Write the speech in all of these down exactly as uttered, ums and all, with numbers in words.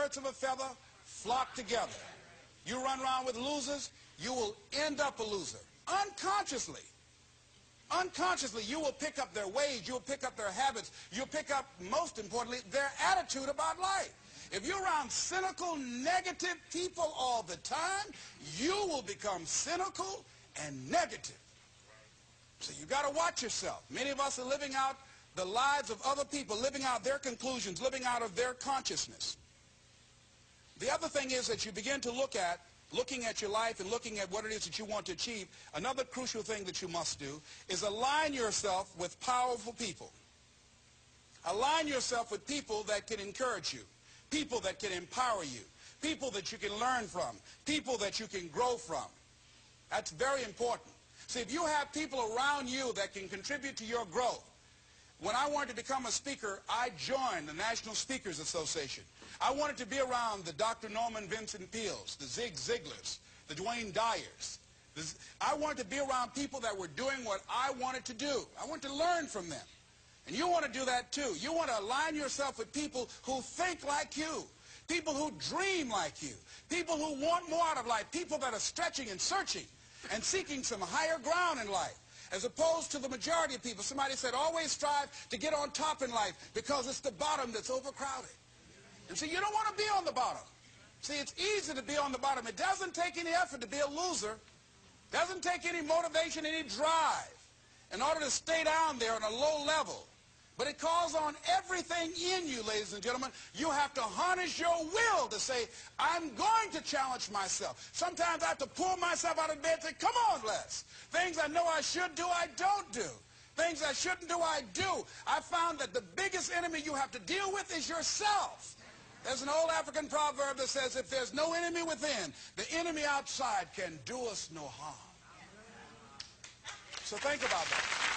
birds of a feather flock together. You run around with losers, you will end up a loser. Unconsciously. Unconsciously, you will pick up their ways, you'll pick up their habits, you'll pick up, most importantly, their attitude about life. If you're around cynical, negative people all the time, you will become cynical and negative. So you got to watch yourself. Many of us are living out the lives of other people, living out their conclusions, living out of their consciousness. The other thing is that you begin to look at, looking at your life and looking at what it is that you want to achieve, another crucial thing that you must do is align yourself with powerful people. Align yourself with people that can encourage you, people that can empower you, people that you can learn from, people that you can grow from. That's very important. See, if you have people around you that can contribute to your growth. When I wanted to become a speaker, I joined the National Speakers Association. I wanted to be around the Doctor Norman Vincent Peales, the Zig Ziglars, the Dwayne Dyers. The, I wanted to be around people that were doing what I wanted to do. I wanted to learn from them. And you want to do that too. You want to align yourself with people who think like you, people who dream like you, people who want more out of life, people that are stretching and searching and seeking some higher ground in life, as opposed to the majority of people. Somebody said, always strive to get on top in life because it's the bottom that's overcrowded. And see, you don't want to be on the bottom. See, it's easy to be on the bottom. It doesn't take any effort to be a loser. It doesn't take any motivation, any drive in order to stay down there on a low level. But it calls on everything in you, ladies and gentlemen. You have to harness your will to say, I'm going to challenge myself. Sometimes I have to pull myself out of bed and say, come on, Les. Things I know I should do, I don't do. Things I shouldn't do, I do. I found that the biggest enemy you have to deal with is yourself. There's an old African proverb that says, if there's no enemy within, the enemy outside can do us no harm. So think about that.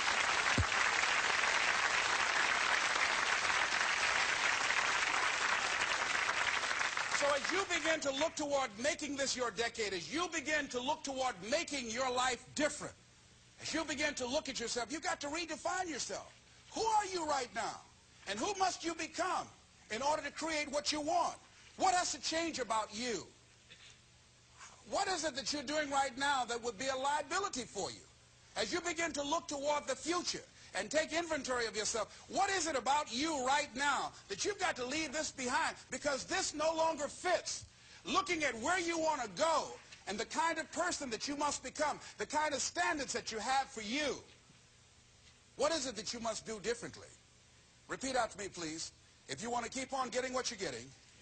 So as you begin to look toward making this your decade, as you begin to look toward making your life different, as you begin to look at yourself, you've got to redefine yourself. Who are you right now? And who must you become in order to create what you want? What has to change about you? What is it that you're doing right now that would be a liability for you? As you begin to look toward the future and take inventory of yourself, what is it about you right now that you've got to leave this behind because this no longer fits? Looking at where you want to go and the kind of person that you must become, the kind of standards that you have for you. What is it that you must do differently? Repeat out to me, please. If you want to keep on getting what you're getting,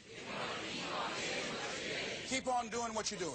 keep on doing what you're doing.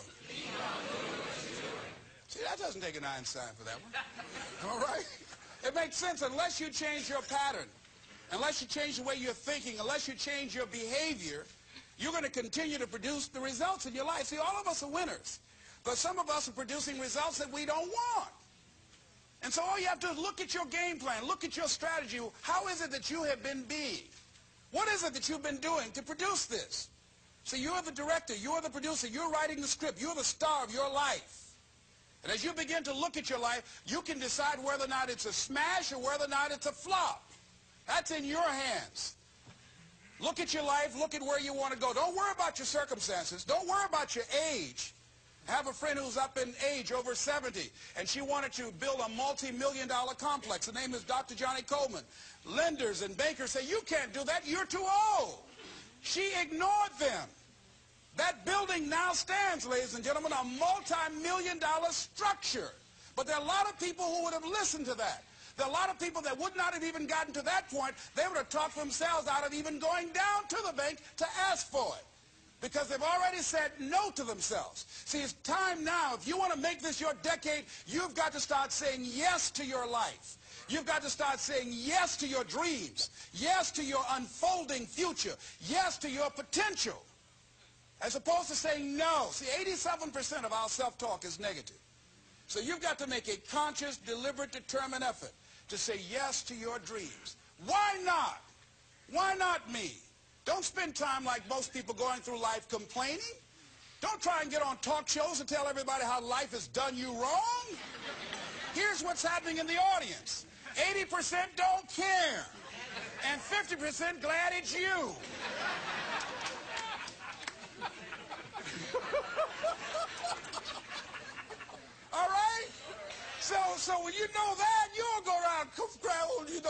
See, that doesn't take an Einstein for that one. All right? It makes sense unless you change your pattern, unless you change the way you're thinking, unless you change your behavior, you're going to continue to produce the results in your life. See, all of us are winners, but some of us are producing results that we don't want. And so all you have to do is look at your game plan, look at your strategy. How is it that you have been being? What is it that you've been doing to produce this? So you're the director, you're the producer, you're writing the script, you're the star of your life. And as you begin to look at your life, you can decide whether or not it's a smash or whether or not it's a flop. That's in your hands. Look at your life, look at where you want to go. Don't worry about your circumstances. Don't worry about your age. I have a friend who's up in age, over seventy, and she wanted to build a multi-million dollar complex. The name is Doctor Johnny Coleman. Lenders and bankers say, you can't do that, you're too old. She ignored them. That building now stands, ladies and gentlemen, a multi-million dollar structure. But there are a lot of people who would have listened to that. There are a lot of people that would not have even gotten to that point. They would have talked themselves out of even going down to the bank to ask for it, because they've already said no to themselves. See, it's time now. If you want to make this your decade, you've got to start saying yes to your life. You've got to start saying yes to your dreams, yes to your unfolding future, yes to your potential, as opposed to saying no. See, eighty-seven percent of our self-talk is negative. So you've got to make a conscious, deliberate, determined effort to say yes to your dreams. Why not? Why not me? Don't spend time like most people going through life complaining. Don't try and get on talk shows and tell everybody how life has done you wrong. Here's what's happening in the audience. eighty percent don't care, and fifty percent glad it's you.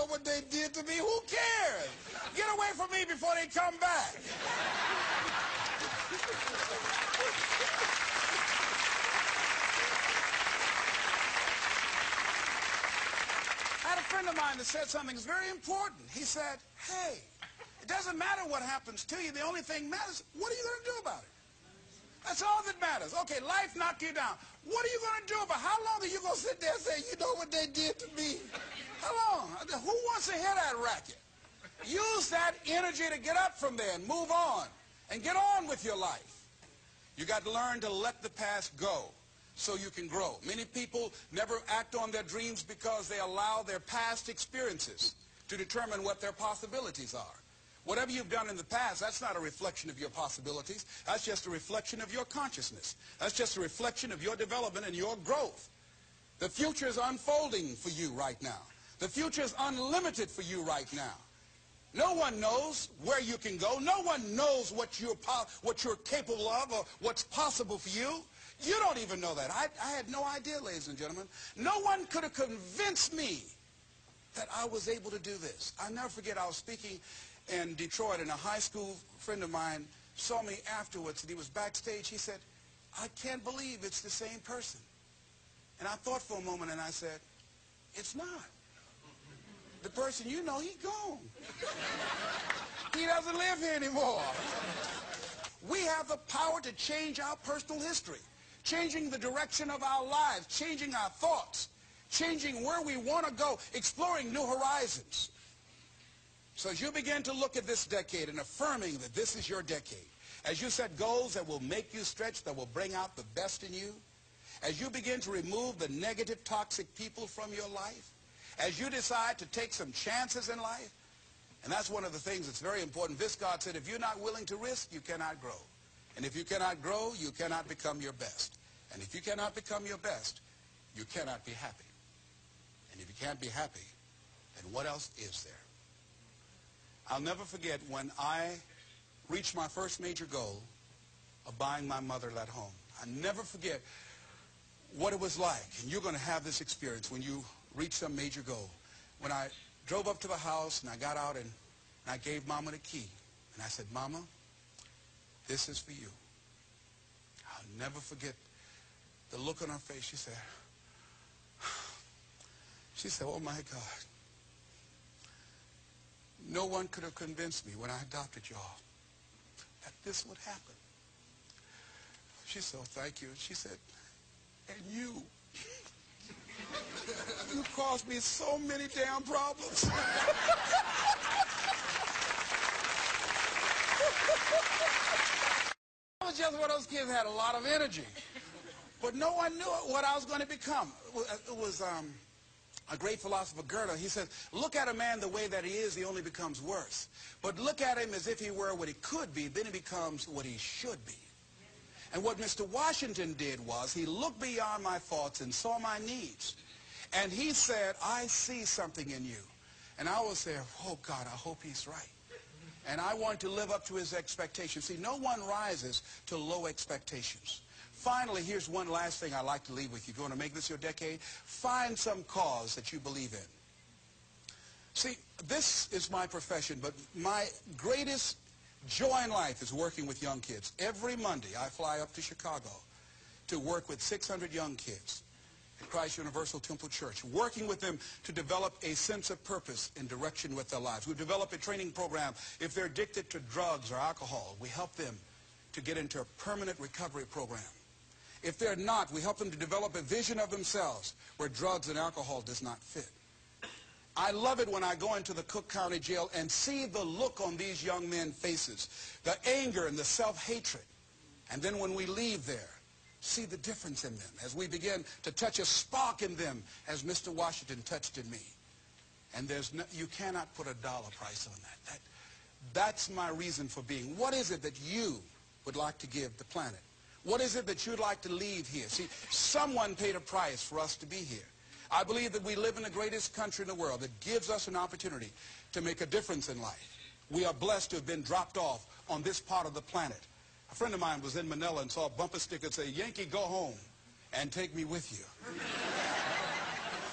know what they did to me. Who cares? Get away from me before they come back. I had a friend of mine that said something that's very important. He said, hey, it doesn't matter what happens to you. The only thing matters, what are you going to do about it? That's all that matters. Okay, life knocked you down. What are you going to do about it? How long are you going to sit there and say, you know what they did to me? How long? Who wants to hear that racket? Use that energy to get up from there and move on and get on with your life. You got to learn to let the past go so you can grow. Many people never act on their dreams because they allow their past experiences to determine what their possibilities are. Whatever you've done in the past, that's not a reflection of your possibilities. That's just a reflection of your consciousness. That's just a reflection of your development and your growth. The future is unfolding for you right now. The future is unlimited for you right now. No one knows where you can go. No one knows what you're, what you're capable of or what's possible for you. You don't even know that. I, I had no idea, ladies and gentlemen. No one could have convinced me that I was able to do this. I'll never forget, I was speaking in Detroit, and a high school friend of mine saw me afterwards, and he was backstage. He said, I can't believe it's the same person. And I thought for a moment, and I said, it's not. The person you know, he's gone. He doesn't live here anymore. We have the power to change our personal history, changing the direction of our lives, changing our thoughts, changing where we want to go, exploring new horizons. So as you begin to look at this decade and affirming that this is your decade, as you set goals that will make you stretch, that will bring out the best in you, as you begin to remove the negative, toxic people from your life, as you decide to take some chances in life, and that's one of the things that's very important. Viscard said, if you're not willing to risk, you cannot grow. And if you cannot grow, you cannot become your best. And if you cannot become your best, you cannot be happy. And if you can't be happy, then what else is there? I'll never forget when I reached my first major goal of buying my mother that home. I'll never forget what it was like, and you're going to have this experience when you reach some major goal. When I drove up to the house and I got out and, and I gave Mama the key, and I said, Mama, this is for you. I'll never forget the look on her face. She said, she said, oh my God. No one could have convinced me when I adopted y'all that this would happen. She said, oh, thank you. She said, and you, you caused me so many damn problems. I was just one of those kids that had a lot of energy. But no one knew what I was going to become. It was um, a great philosopher, Goethe. He says, look at a man the way that he is, he only becomes worse. But look at him as if he were what he could be, then he becomes what he should be. And what Mister Washington did was he looked beyond my thoughts and saw my needs. And he said, I see something in you. And I was there, oh God, I hope he's right. And I want to live up to his expectations. See, no one rises to low expectations. Finally, here's one last thing I'd like to leave with you. If you want to make this your decade, find some cause that you believe in. See, this is my profession, but my greatest joy in life is working with young kids. Every Monday, I fly up to Chicago to work with six hundred young kids at Christ Universal Temple Church, working with them to develop a sense of purpose and direction with their lives. We develop a training program. If they're addicted to drugs or alcohol, we help them to get into a permanent recovery program. If they're not, we help them to develop a vision of themselves where drugs and alcohol does not fit. I love it when I go into the Cook County Jail and see the look on these young men's faces, the anger and the self-hatred. And then when we leave there, see the difference in them as we begin to touch a spark in them as Mister Washington touched in me. And there's no, you cannot put a dollar price on that. that. That's my reason for being. What is it that you would like to give the planet? What is it that you'd like to leave here? See, someone paid a price for us to be here. I believe that we live in the greatest country in the world that gives us an opportunity to make a difference in life. We are blessed to have been dropped off on this part of the planet. A friend of mine was in Manila and saw a bumper sticker that said, Yankee, go home and take me with you.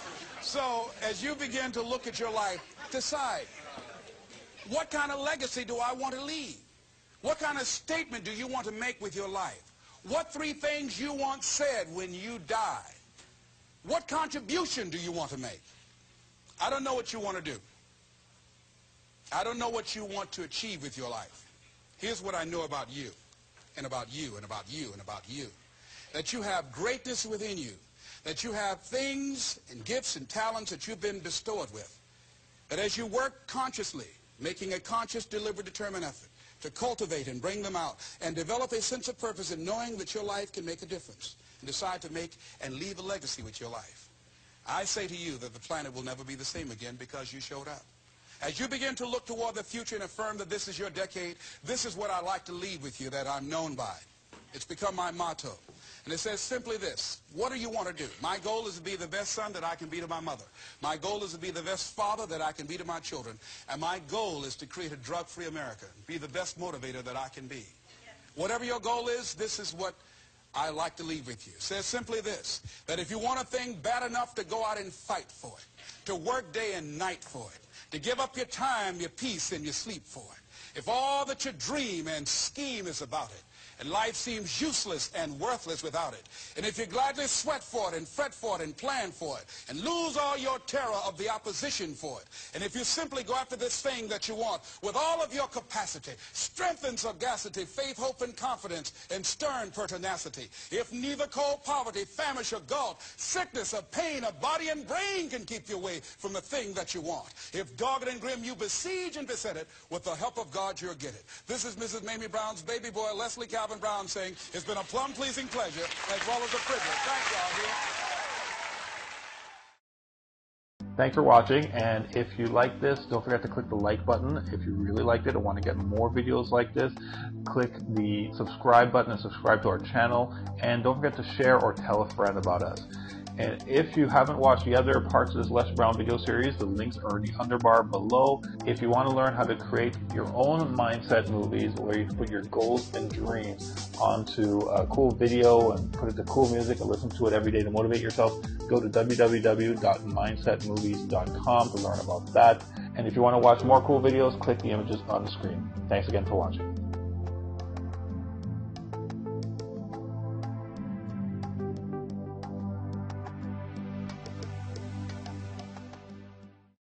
So as you begin to look at your life, decide, what kind of legacy do I want to leave? What kind of statement do you want to make with your life? What three things you want said when you die? What contribution do you want to make? I don't know what you want to do. I don't know what you want to achieve with your life. Here's what I know about you, and about you, and about you, and about you. That you have greatness within you. That you have things and gifts and talents that you've been bestowed with. That as you work consciously, making a conscious, deliberate, determined effort to cultivate and bring them out and develop a sense of purpose in knowing that your life can make a difference and decide to make and leave a legacy with your life. I say to you that the planet will never be the same again because you showed up. As you begin to look toward the future and affirm that this is your decade, this is what I like to leave with you that I'm known by. It's become my motto. And it says simply this: what do you want to do? My goal is to be the best son that I can be to my mother. My goal is to be the best father that I can be to my children. And my goal is to create a drug-free America, be the best motivator that I can be. Whatever your goal is, this is what I like to leave with you. It says simply this, that if you want a thing bad enough to go out and fight for it, to work day and night for it, to give up your time, your peace, and your sleep for it, if all that you dream and scheme is about it, and life seems useless and worthless without it, and if you gladly sweat for it and fret for it and plan for it and lose all your terror of the opposition for it, and if you simply go after this thing that you want with all of your capacity, strength and sagacity, faith, hope, and confidence, and stern pertinacity, if neither cold poverty, famish, or gulf, sickness, or pain, or body and brain can keep you away from the thing that you want, if dogged and grim you besiege and beset it, with the help of God you'll get it. This is Missus Mamie Brown's baby boy, Leslie Calvin Brown, saying it's been a plumb pleasing pleasure as well as a privilege. Thank y'all. Thanks for watching, and if you like this, don't forget to click the like button. If you really liked it and want to get more videos like this, click the subscribe button and subscribe to our channel, and don't forget to share or tell a friend about us. And if you haven't watched the other parts of this Les Brown video series, the links are in the underbar below. If you want to learn how to create your own mindset movies where you put your goals and dreams onto a cool video and put it to cool music and listen to it every day to motivate yourself, go to w w w dot mindset movies dot com to learn about that. And if you want to watch more cool videos, click the images on the screen. Thanks again for watching.